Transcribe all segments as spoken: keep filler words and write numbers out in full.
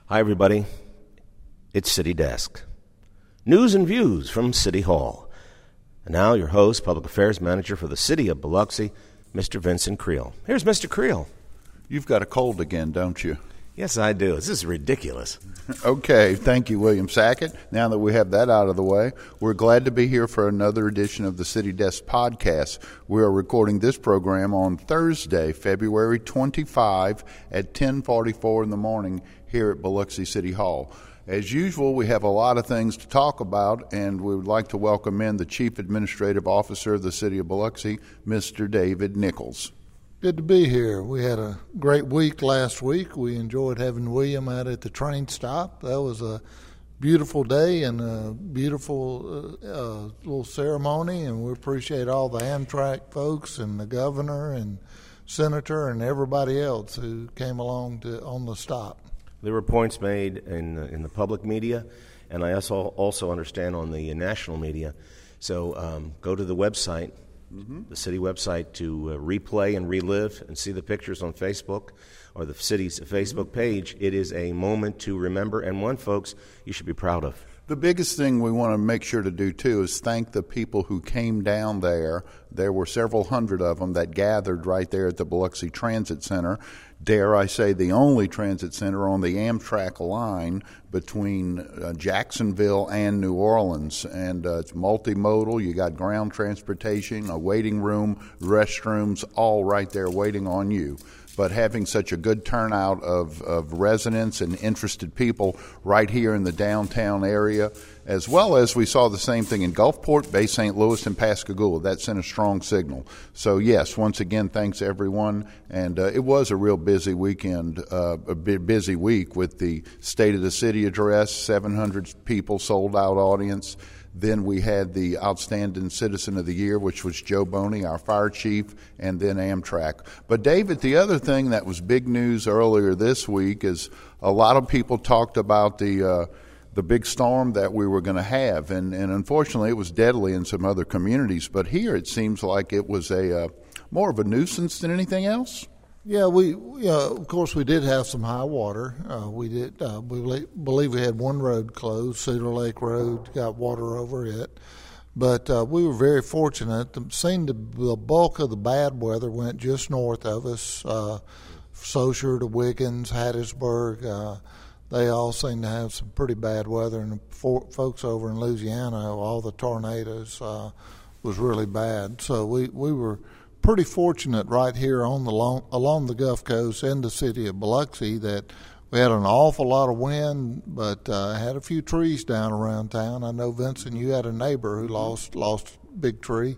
Hi, everybody. It's City Desk. News and views from City Hall. And now your host, Public Affairs Manager for the City of Biloxi, Mister Vincent Creel. Here's Mister Creel. You've got a cold again, don't you? Yes, I do. This is ridiculous. Okay, thank you, William Sackett. Now that we have that out of the way, we're glad to be here for another edition of the City Desk podcast. We are recording this program on Thursday, February twenty-fifth at ten forty-four in the morning here at Biloxi City Hall. As usual, we have a lot of things to talk about, and we would like to welcome in the Chief Administrative Officer of the City of Biloxi, Mister David Nichols. Good to be here. We had a great week last week. We enjoyed having William out at the train stop. That was a beautiful day and a beautiful uh, uh, little ceremony, and we appreciate all the Amtrak folks and the governor and senator and everybody else who came along to on the stop. There were points made in uh, in the public media, and I also also understand on the national media. So um, go to the website. Mm-hmm. The city website to uh, replay and relive and see the pictures on Facebook or the city's Facebook page. It is a moment to remember, and one, folks, you should be proud of. The biggest thing we want to make sure to do, too, is thank the people who came down there. There were several hundred of them that gathered right there at the Biloxi Transit Center. Dare I say the only transit center on the Amtrak line between uh, Jacksonville and New Orleans. And uh, it's multimodal. You got ground transportation, a waiting room, restrooms, all right there waiting on you. But having such a good turnout of, of residents and interested people right here in the downtown area, as well as we saw the same thing in Gulfport, Bay Saint Louis, and Pascagoula. That sent a strong signal. So, yes, once again, thanks everyone. And uh, it was a real busy weekend, uh, a busy week with the State of the City address, seven hundred people, sold-out audience. Then we had the Outstanding Citizen of the Year, which was Joe Boney, our fire chief, and then Amtrak. But, David, the other thing that was big news earlier this week is a lot of people talked about the uh, the big storm that we were going to have. And, and unfortunately, it was deadly in some other communities. But here it seems like it was a uh, more of a nuisance than anything else. Yeah, we uh, of course we did have some high water. Uh, we did uh, we believe we had one road closed, Cedar Lake Road, got water over it. But uh, we were very fortunate. The, seemed to, the bulk of the bad weather went just north of us, uh, Saussure to Wiggins, Hattiesburg. Uh, they all seemed to have some pretty bad weather. And the for, folks over in Louisiana, all the tornadoes uh, was really bad. So we, we were pretty fortunate right here on the long, along the Gulf Coast in the city of Biloxi that we had an awful lot of wind, but uh, had a few trees down around town. I know, Vincent, you had a neighbor who lost lost a big tree,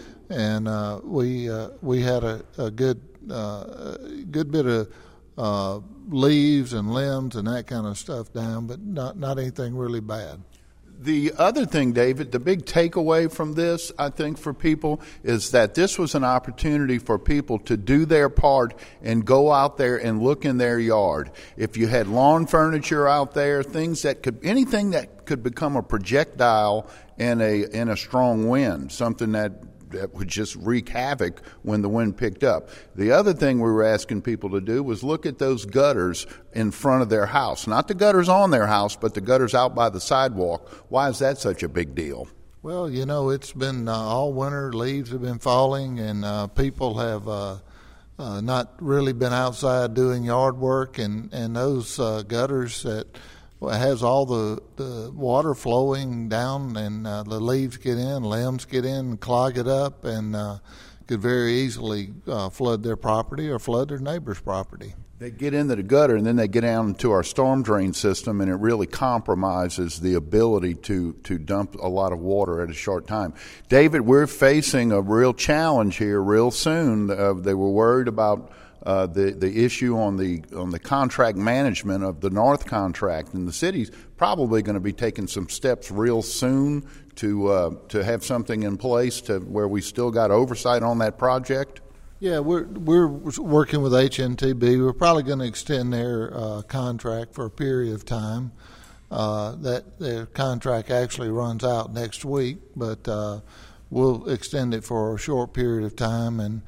and uh, we uh, we had a, a good uh, good bit of uh, leaves and limbs and that kind of stuff down, but not not anything really bad. The other thing, David, the big takeaway from this, I think, for people is that this was an opportunity for people to do their part and go out there and look in their yard. If you had lawn furniture out there, things that could, anything that could become a projectile in a in a strong wind, something that that would just wreak havoc when the wind picked up. The other thing we were asking people to do was look at those gutters in front of their house. Not the gutters on their house, but the gutters out by the sidewalk. Why is that such a big deal? Well, you know, it's been uh, all winter. Leaves have been falling, and uh, people have uh, uh, not really been outside doing yard work, and, and those uh, gutters that has all the, the water flowing down, and uh, the leaves get in, limbs get in, and clog it up, and uh, could very easily uh, flood their property or flood their neighbor's property. They get into the gutter, and then they get down into our storm drain system, and it really compromises the ability to, to dump a lot of water at a short time. David, we're facing a real challenge here real soon. Uh, they were worried about Uh, the the issue on the on the contract management of the North contract, and the city's probably going to be taking some steps real soon to uh, to have something in place to where we still got oversight on that project. Yeah, we're we're working with H N T B. We're probably going to extend their uh, contract for a period of time. Uh, that their contract actually runs out next week, but uh, we'll extend it for a short period of time and.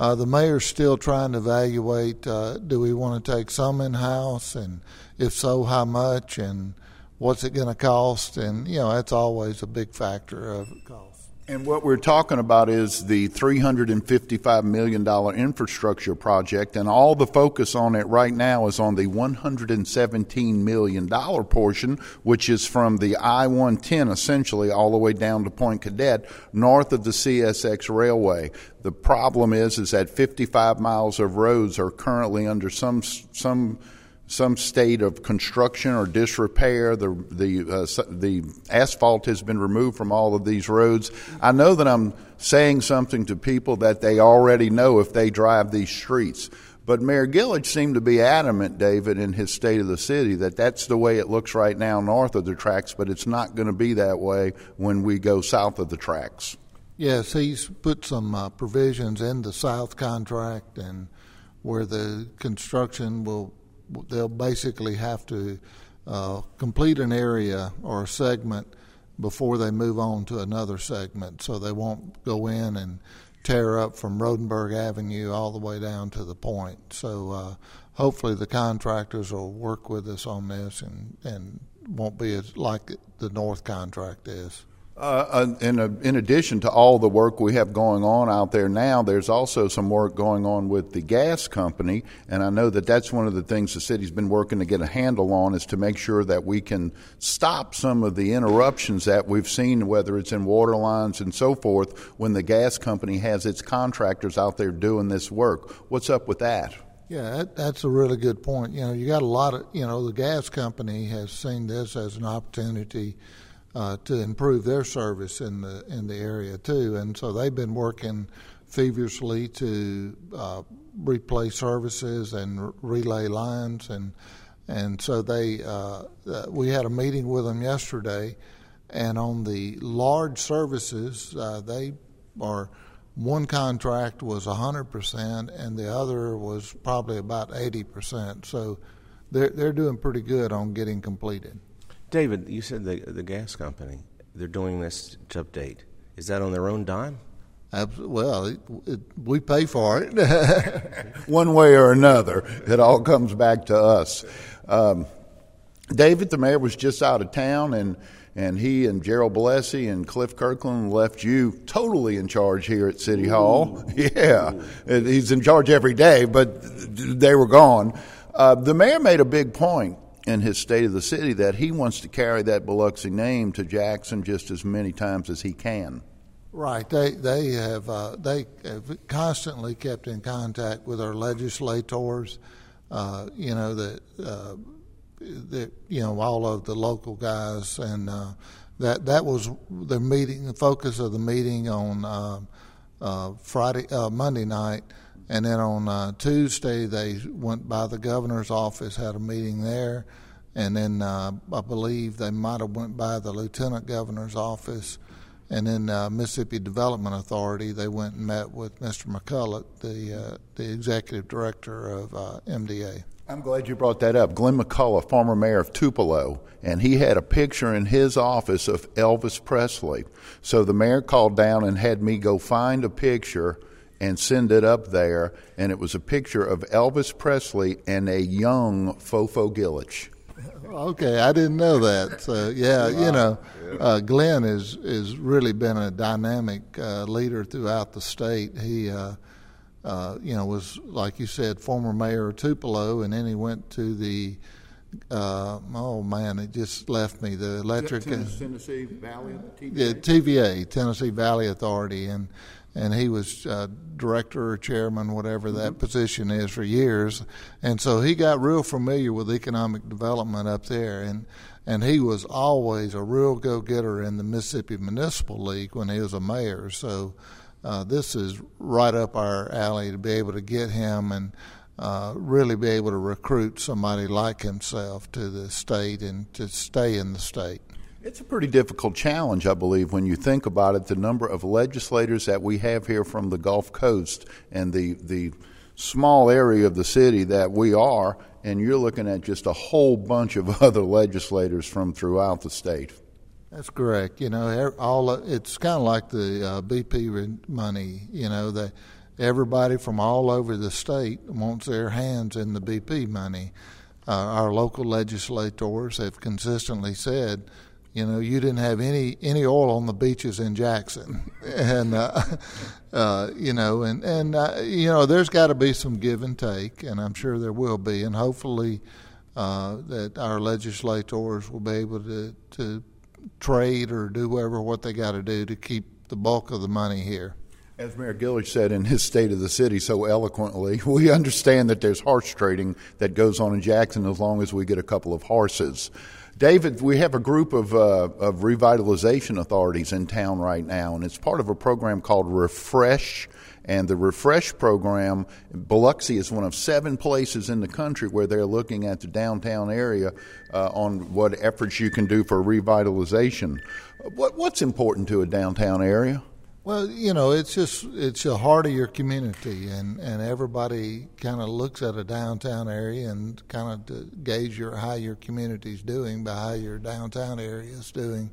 Uh, the mayor's still trying to evaluate, uh, do we want to take some in-house, and if so, how much, and what's it going to cost? And, you know, that's always a big factor of cost. And what we're talking about is the three hundred fifty-five million dollars infrastructure project, and all the focus on it right now is on the one hundred seventeen million dollars portion, which is from the I one ten essentially all the way down to Point Cadet, north of the C S X Railway. The problem is, is that fifty-five miles of roads are currently under some some some state of construction or disrepair. The the uh, the asphalt has been removed from all of these roads. I know that I'm saying something to people that they already know if they drive these streets. But Mayor Gillich seemed to be adamant, David, in his State of the City, that that's the way it looks right now north of the tracks, but it's not going to be that way when we go south of the tracks. Yes, he's put some uh, provisions in the south contract, and where the construction will they'll basically have to uh, complete an area or a segment before they move on to another segment, so they won't go in and tear up from Rodenberg Avenue all the way down to the point. So uh, hopefully the contractors will work with us on this and, and won't be as like the north contract is. Uh, in, a, in addition to all the work we have going on out there now, there's also some work going on with the gas company, and I know that that's one of the things the city's been working to get a handle on, is to make sure that we can stop some of the interruptions that we've seen, whether it's in water lines and so forth, when the gas company has its contractors out there doing this work. What's up with that? Yeah, that, that's a really good point. You know, you got a lot of, you know, the gas company has seen this as an opportunity Uh, to improve their service in the in the area too, and so they've been working feverishly to uh, replace services and r- relay lines, and and so they uh, uh, we had a meeting with them yesterday, and on the large services uh, they are one contract was one hundred percent and the other was probably about eighty percent. So they're they're doing pretty good on getting completed. David, you said the the gas company, they're doing this to update. Is that on their own dime? Well, it, it, we pay for it. One way or another, it all comes back to us. Um, David, the mayor, was just out of town, and, and he and Gerald Bellesi and Cliff Kirkland left you totally in charge here at City Hall. Yeah, he's in charge every day, but they were gone. Uh, the mayor made a big point in his State of the City that he wants to carry that Biloxi name to Jackson just as many times as he can. Right. They they have uh, they have constantly kept in contact with our legislators. Uh, you know that uh, that you know all of the local guys, and uh, that that was the meeting, the focus of the meeting on uh, uh, Friday, uh, Monday night. And then on uh, Tuesday, they went by the governor's office, had a meeting there. And then uh, I believe they might have went by the lieutenant governor's office. And then uh, Mississippi Development Authority, they went and met with Mister McCullough, the uh, the executive director of uh, M D A. I'm glad you brought that up. Glenn McCullough, former mayor of Tupelo, and he had a picture in his office of Elvis Presley. So the mayor called down and had me go find a picture and send it up there, and it was a picture of Elvis Presley and a young Fofo Gillich. Okay, I didn't know that. So yeah, wow. you know, uh, Glenn has is really been a dynamic uh, leader throughout the state. He, uh, uh, you know, was like you said, former mayor of Tupelo, and then he went to the. Uh, oh man, it just left me. The electric Tennessee Valley, T V A? Yeah, T V A, Tennessee Valley Authority, and. And he was uh, director or chairman, whatever that mm-hmm. position is, for years. And so he got real familiar with economic development up there. And, and he was always a real go-getter in the Mississippi Municipal League when he was a mayor. So uh, this is right up our alley to be able to get him and uh, really be able to recruit somebody like himself to the state and to stay in the state. It's a pretty difficult challenge, I believe, when you think about it, the number of legislators that we have here from the Gulf Coast and the the small area of the city that we are, and you're looking at just a whole bunch of other legislators from throughout the state. That's correct. You know, all it's kind of like the uh, B P money. You know, the everybody from all over the state wants their hands in the B P money. Uh, our local legislators have consistently said, you know, you didn't have any, any oil on the beaches in Jackson, and uh, uh, you know, and and uh, you know, there's got to be some give and take, and I'm sure there will be, and hopefully uh, that our legislators will be able to to trade or do whatever what they got to do to keep the bulk of the money here. As Mayor Gillich said in his State of the City so eloquently, we understand that there's horse trading that goes on in Jackson as long as we get a couple of horses. David, we have a group of, uh, of revitalization authorities in town right now, and it's part of a program called Refresh. And the Refresh program, Biloxi is one of seven places in the country where they're looking at the downtown area uh, on what efforts you can do for revitalization. What, what's important to a downtown area? Well, you know, it's just it's the heart of your community, and, and everybody kind of looks at a downtown area and kind of gauge your how your community's doing by how your downtown area is doing.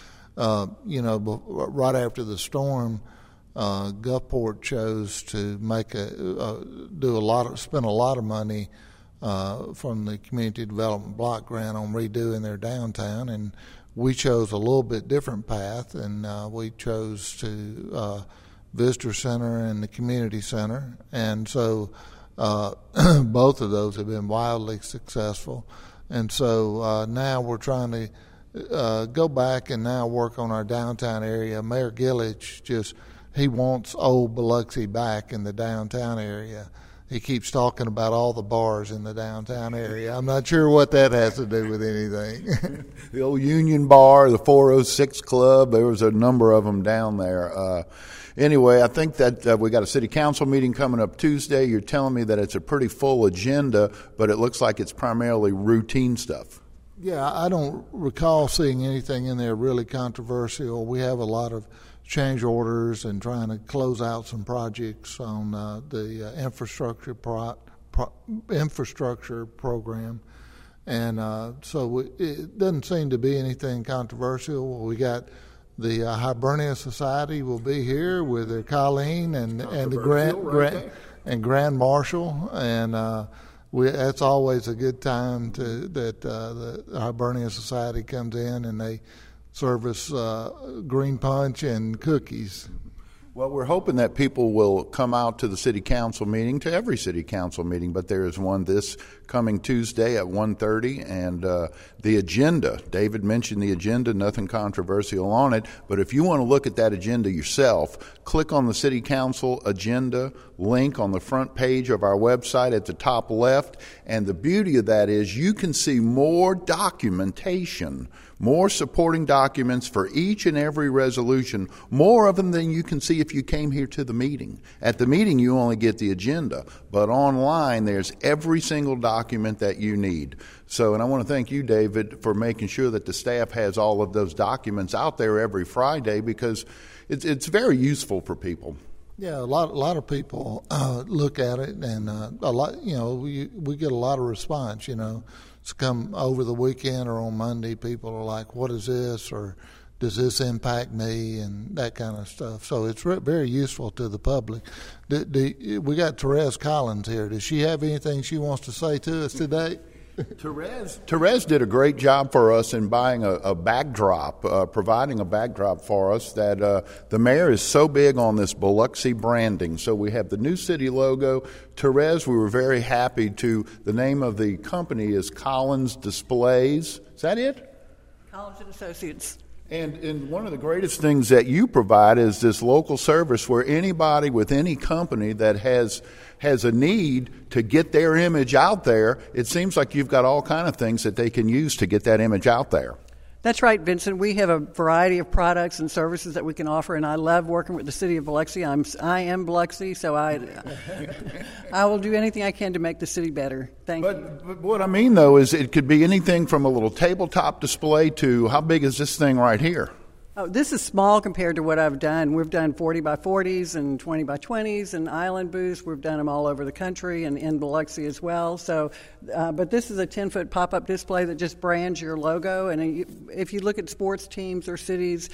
Uh, you know, right after the storm, uh, Gulfport chose to make a uh, do a lot of spend a lot of money uh, from the Community Development Block Grant on redoing their downtown, and we chose a little bit different path, and uh, we chose to uh, Visitor Center and the Community Center. And so uh, both of those have been wildly successful. And so uh, now we're trying to uh, go back and now work on our downtown area. Mayor Gillich just, he wants old Biloxi back in the downtown area. He keeps talking about all the bars in the downtown area. I'm not sure what that has to do with anything. The old Union Bar, the four oh six Club, there was a number of them down there. Uh, anyway, I think that uh, we got a city council meeting coming up Tuesday. You're telling me that it's a pretty full agenda, but it looks like it's primarily routine stuff. Yeah, I don't recall seeing anything in there really controversial. We have a lot of change orders and trying to close out some projects on uh, the uh, infrastructure pro- pro- infrastructure program, and uh, so it doesn't seem to be anything controversial. We got the uh, Hibernia Society will be here with their Colleen and and the Grand right Grand and Grand Marshal, and uh, we that's always a good time to that uh, the Hibernia Society comes in and they service uh, green punch and cookies. Well, we're hoping that people will come out to the city council meeting, to every city council meeting, but there is one this coming Tuesday at one thirty, and uh, the agenda, David mentioned the agenda, nothing controversial on it, but if you want to look at that agenda yourself, click on the city council agenda link on the front page of our website at the top left, and the beauty of that is you can see more documentation, more supporting documents for each and every resolution, more of them than you can see if you came here to the meeting. At the meeting, you only get the agenda, but online, there's every single document that you need. So, and I want to thank you, David, for making sure that the staff has all of those documents out there every Friday, because it's it's very useful for people. Yeah, a lot a lot of people uh, look at it, and uh, a lot, you know, we we get a lot of response. You know, it's come over the weekend or on Monday. People are like, "What is this?" or "Does this impact me?" and that kind of stuff. So it's re- very useful to the public. Do, do, we got Therese Collins here. Does she have anything she wants to say to us today? Therese, Therese did a great job for us in buying a, a backdrop, uh, providing a backdrop for us that uh, the mayor is so big on this Biloxi branding. So we have the new city logo. Therese, we were very happy to, the name of the company is Collins Displays. Is that it? Collins and Associates. And, and one of the greatest things that you provide is this local service where anybody with any company that has has a need to get their image out there, it seems like you've got all kind of things that they can use to get that image out there. That's right, Vincent. We have a variety of products and services that we can offer, and I love working with the city of Biloxi. I'm I am Biloxi, so I I will do anything I can to make the city better. Thank but, you. But what I mean, though, is it could be anything from a little tabletop display to how big is this thing right here? Oh, this is small compared to what I've done. We've done forty by forties and twenty by twenties and island booths. We've done them all over the country and in Biloxi as well. So, uh, but this is a ten-foot pop-up display that just brands your logo. And if you look at sports teams or cities,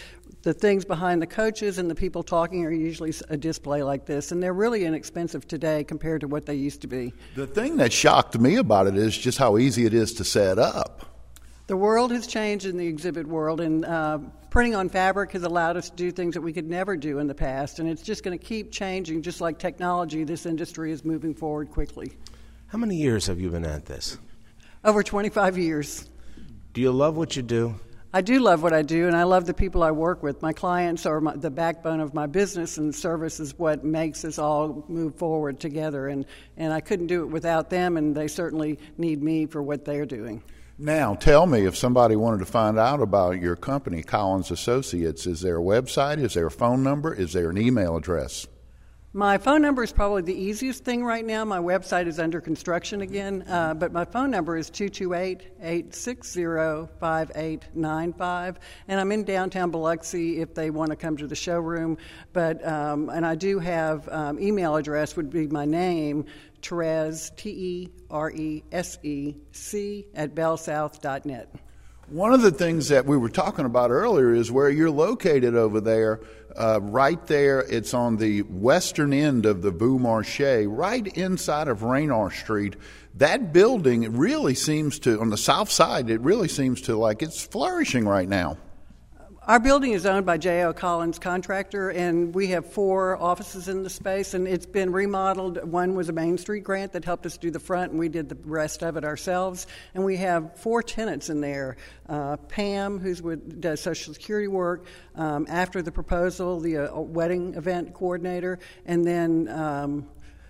the things behind the coaches and the people talking are usually a display like this, and they're really inexpensive today compared to what they used to be. The thing that shocked me about it is just how easy it is to set up. The world has changed in the exhibit world, and uh, printing on fabric has allowed us to do things that we could never do in the past, and it's just going to keep changing. Just like technology, this industry is moving forward quickly. How many years have you been at this? Over twenty-five years. Do you love what you do? I do love what I do, and I love the people I work with. My clients are my, the backbone of my business, and service is what makes us all move forward together. And, and I couldn't do it without them, and they certainly need me for what they're doing. Now, tell me, if somebody wanted to find out about your company, Collins Associates, is there a website? Is there a phone number? Is there an email address? My phone number is probably the easiest thing right now. My website is under construction again, uh, but my phone number is two two eight, eight six zero, five eight nine five, and I'm in downtown Biloxi if they want to come to the showroom. But um, and I do have um, email address would be my name, Terese, T E R E S E C, at bell south dot net. One of the things that we were talking about earlier is where you're located over there. Uh, right there, it's on the western end of the Vieux Marché, right inside of Raynor Street. That building really seems to, on the south side, it really seems to like it's flourishing right now. Our building is owned by J O Collins Contractor, and we have four offices in the space, and it's been remodeled. One was a Main Street grant that helped us do the front, and we did the rest of it ourselves. And we have four tenants in there. Uh, Pam, who does Social Security work, um, after the proposal, the uh, wedding event coordinator, and then um,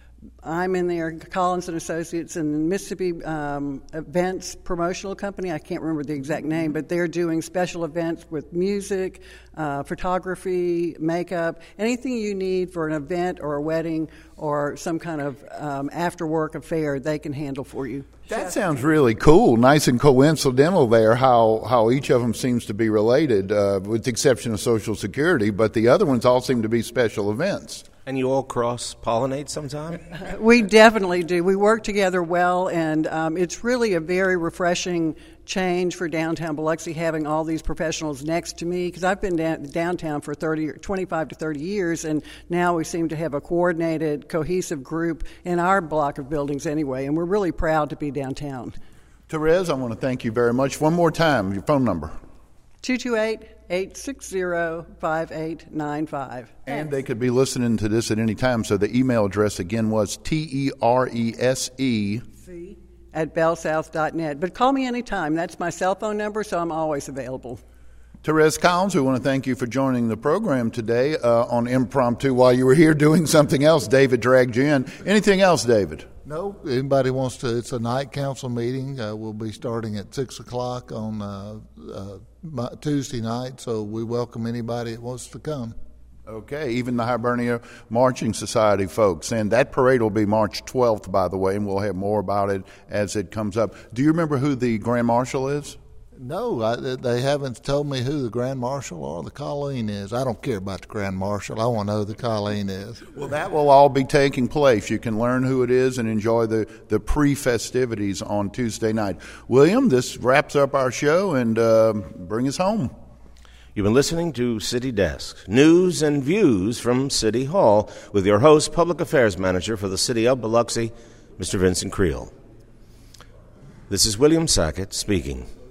I'm in there, Collins and Associates, and Mississippi um, Events Promotional Company. I can't remember the exact name, but they're doing special events with music, uh, photography, makeup, anything you need for an event or a wedding or some kind of um, after-work affair, they can handle for you. That sounds really cool. Nice and coincidental there, how, how each of them seems to be related, uh, with the exception of Social Security, but the other ones all seem to be special events. And you all cross-pollinate sometime? We definitely do. We work together well, and um, it's really a very refreshing change for downtown Biloxi having all these professionals next to me, because I've been down, downtown for thirty, twenty-five to thirty years, and now we seem to have a coordinated, cohesive group in our block of buildings anyway, and we're really proud to be downtown. Terese, I want to thank you very much. One more time, your phone number. two two eight, eight six zero, five eight nine five. And they could be listening to this at any time, so the email address again was T E R E S E C at bell south dot net. But call me anytime. That's my cell phone number, so I'm always available. Terese Collins, we want to thank you for joining the program today uh, on Impromptu while you were here doing something else. David dragged you in. Anything else, David? No, anybody wants to, it's a night council meeting. Uh, we'll be starting at six o'clock on uh, uh, Tuesday night, so we welcome anybody that wants to come. Okay, even the Hibernia Marching Society folks. And that parade will be March twelfth, by the way, and we'll have more about it as it comes up. Do you remember who the Grand Marshal is? No, I, they haven't told me who the Grand Marshal or the Colleen is. I don't care about the Grand Marshal. I want to know who the Colleen is. Well, that will all be taking place. You can learn who it is and enjoy the, the pre-festivities on Tuesday night. William, this wraps up our show, and uh, bring us home. You've been listening to City Desk, news and views from City Hall, with your host, Public Affairs Manager for the City of Biloxi, Mister Vincent Creel. This is William Sackett speaking.